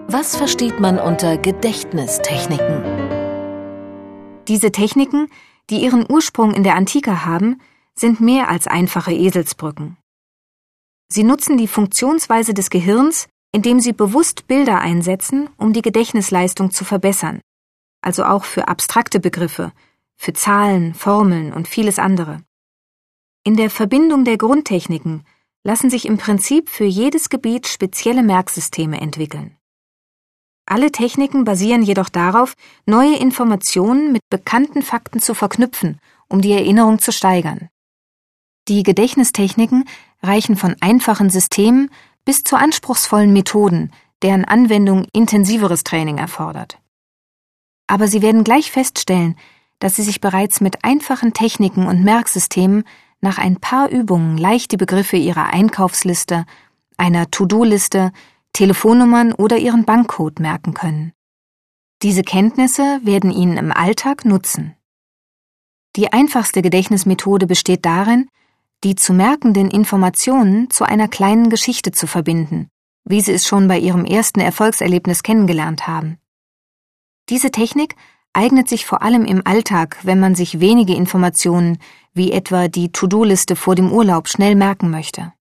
Was versteht man unter Gedächtnistechniken? Diese Techniken, die ihren Ursprung in der Antike haben, sind mehr als einfache Eselsbrücken. Sie nutzen die Funktionsweise des Gehirns, indem sie bewusst Bilder einsetzen, um die Gedächtnisleistung zu verbessern, also auch für abstrakte Begriffe, für Zahlen, Formeln und vieles andere. In der Verbindung der Grundtechniken lassen sich im Prinzip für jedes Gebiet spezielle Merksysteme entwickeln. Alle Techniken basieren jedoch darauf, neue Informationen mit bekannten Fakten zu verknüpfen, um die Erinnerung zu steigern. Die Gedächtnistechniken reichen von einfachen Systemen bis zu anspruchsvollen Methoden, deren Anwendung intensiveres Training erfordert. Aber Sie werden gleich feststellen, dass Sie sich bereits mit einfachen Techniken und Merksystemen nach ein paar Übungen leicht die Begriffe Ihrer Einkaufsliste, einer To-Do-Liste, Telefonnummern oder Ihren Bankcode merken können. Diese Kenntnisse werden Ihnen im Alltag nutzen. Die einfachste Gedächtnismethode besteht darin, die zu merkenden Informationen zu einer kleinen Geschichte zu verbinden, wie Sie es schon bei Ihrem ersten Erfolgserlebnis kennengelernt haben. Diese Technik eignet sich vor allem im Alltag, wenn man sich wenige Informationen, wie etwa die To-Do-Liste vor dem Urlaub, schnell merken möchte.